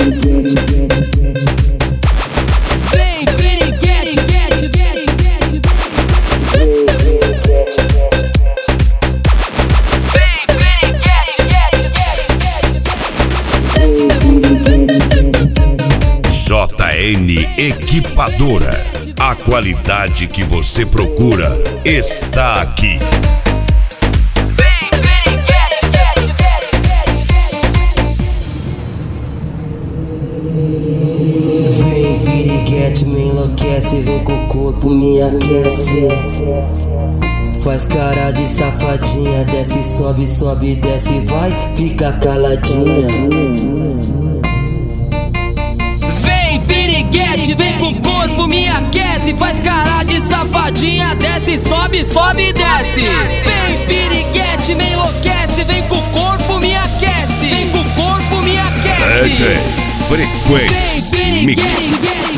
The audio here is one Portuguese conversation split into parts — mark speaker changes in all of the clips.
Speaker 1: Vem, piriguete,
Speaker 2: JN Equipadora. A qualidade que você procura está aqui.
Speaker 3: Vem, piriguete, me enlouquece, vem com o corpo, me aquece. Faz cara de safadinha, desce, sobe, sobe, desce, vai, fica caladinha.
Speaker 1: vem, piriguete, vem com o corpo, me aquece. Faz cara de safadinha, desce, sobe, sobe, desce. Vem, piriguete, me enlouquece, vem com o corpo, me aquece. Vem com o corpo, me aquece.
Speaker 2: DJ Frequency Mix.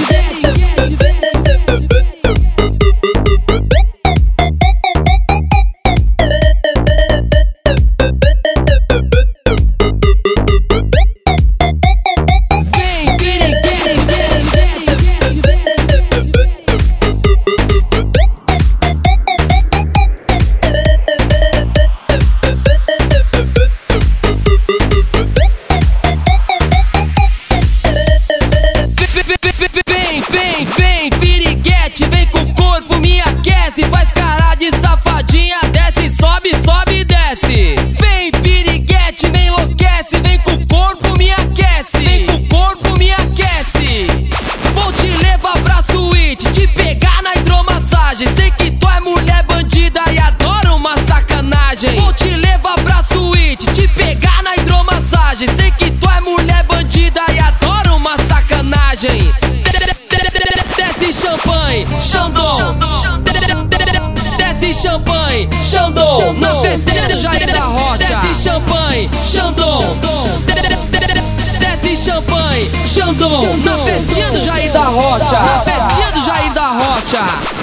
Speaker 2: Vem, piriguete, vem com o corpo, me aquece. Faz cara de safadinha, desce, sobe, sobe, desce. Vem, piriguete, me enlouquece, vem com o corpo, me aquece. Vem com o corpo, me aquece. Vou te levar pra suíte, te pegar na hidromassagem. Sei que tu é mulher bandida e adora uma sacanagem. Vou te levar pra suíte, te pegar na hidromassagem. Sei que tu é mulher bandida e adora uma sacanagem. Desce champanhe, Xandão. Desce champanhe, Xandão. Na festinha do Jair da Rocha. Desce champanhe, Xandão. Desce champanhe, Xandão. Na festinha do Jair da Rocha. Na festinha do Jair da Rocha.